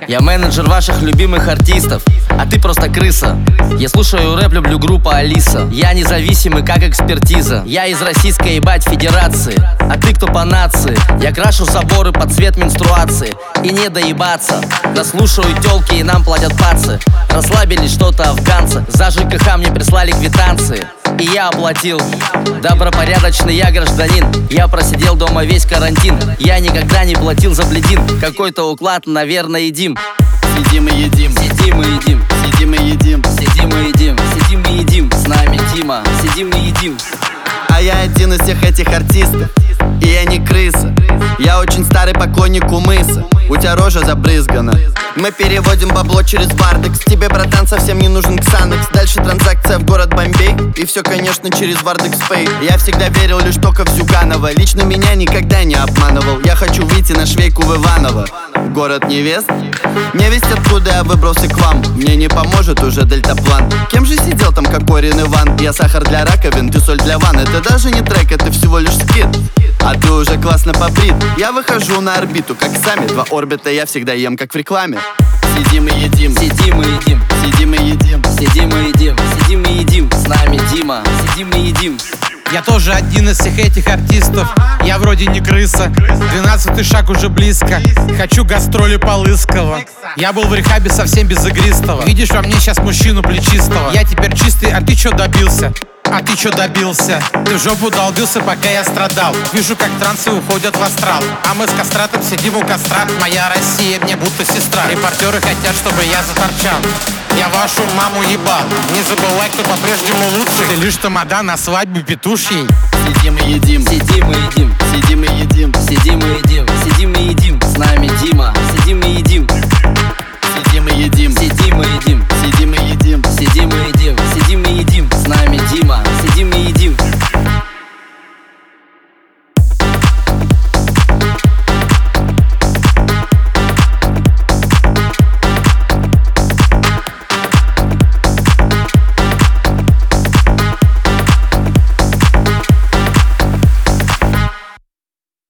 Я менеджер ваших любимых артистов, а ты просто крыса. Я слушаю рэп, люблю группу Алиса. Я независимый, как экспертиза. Я из Российской, ебать, Федерации. А ты кто по нации? Я крашу соборы под цвет менструации. И не доебаться. Нас слушают тёлки и нам платят пацы. Расслабились что-то афганцы. За ЖКХ мне прислали квитанции, и я оплатил. Добропорядочный я гражданин. Я просидел дома весь карантин. Я никогда не платил за бледин. Какой-то уклад, наверное, едим. Сидим и едим, Сидим и едим, сидим и едим, сидим и едим, сидим и едим. С нами Тима, сидим и едим. а я один из всех этих артистов, и я не крыса. Я очень старый поклонник Умыса. У тебя рожа забрызгана. Мы переводим бабло через Вардекс. Тебе, братан, совсем не нужен Ксанекс. Дальше транзакция в город Бомбей. И все, конечно, через Вардекс Пэй. Я всегда верил лишь только в Зюганова. Лично меня никогда не обманывал. Я хочу выйти на швейку в Иваново. Город невест. Невесть, откуда я выбрался к вам. Мне не поможет уже дельтаплан. Кем же сидел там Кокорин Иван? Я сахар для раковин, ты соль для ванн. Это даже не трек, это всего лишь скит. А ты уже классно побрит. Я выхожу на орбиту, как сами. Два орбита я всегда ем, как в рекламе. Сидим и едим, Сидим и едим, сидим и едим, сидим и едим, сидим и едим. С нами Дима, сидим и едим. Я тоже один из всех этих артистов. Я вроде не крыса. 12-й шаг уже близко. Хочу гастроли по Лысково. Я был в рехабе совсем без игристого. Видишь во мне сейчас мужчину плечистого. Я теперь чистый, а ты чё добился? А ты чё добился? Ты в жопу долбился, пока я страдал. Вижу, как трансы уходят в астрал. А мы с кастратом сидим у костра. Моя Россия мне будто сестра. Репортеры хотят, чтобы я заторчал. Я вашу маму ебал. Не забывай, кто по-прежнему лучший. Ты лишь тамада на свадьбе петушьей. сидим и едим, Сидим и едим, сидим и едим, сидим и едим, сидим и едим. С нами Дима, сидим и едим.